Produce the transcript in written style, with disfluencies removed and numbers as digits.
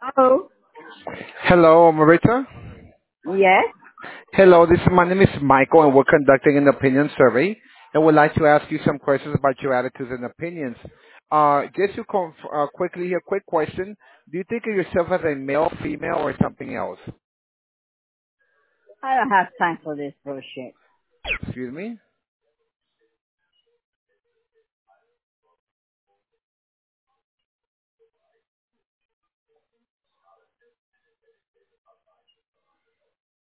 Oh, Hello, Marita. yes. Hello, my name is Michael, and we're conducting an opinion survey, and would like to ask you some questions about your attitudes and opinions. Just to quickly, a quick question: do you think of yourself as a male, female, or something else? I don't have time for this bullshit. Excuse me.